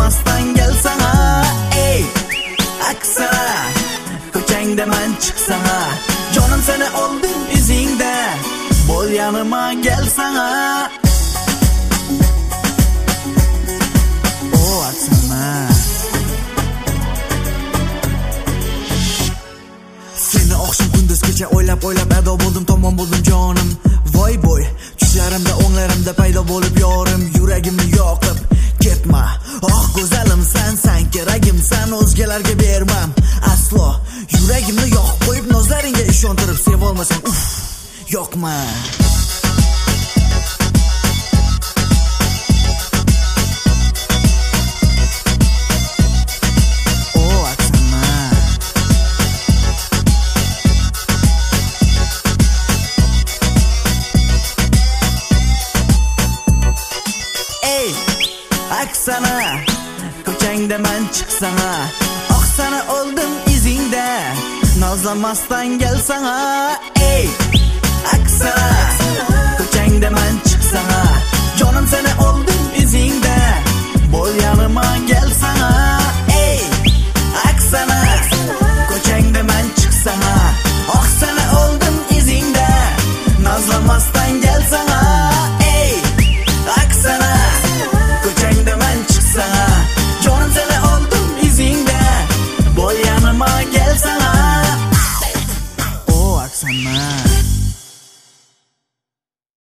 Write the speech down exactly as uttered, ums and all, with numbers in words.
Nozlamasdan gelsana ey aksana ko'changda man chiqsana jonim seni oldim izingda bo'l yanıma gelsana o aksana seni oqshom kunduz kecha o'ylab o'ylab ado bo'ldim tomon bo'ldim jonim voy boy tushlarimda o'nglarimda paydo bo'lib yorim yuragimni yoqib ketma oh go'zalimsan san keragimsan o'zgalarga bermam aslo yuragimni yoqib qo'yib nozlaringga ishontirib sevolmasam uff yoqma aksana ko'changda man chiqsana oqsana oldim izingda nozlamasdan gelsana ey aksana ko'changda man chiqsana jonim seni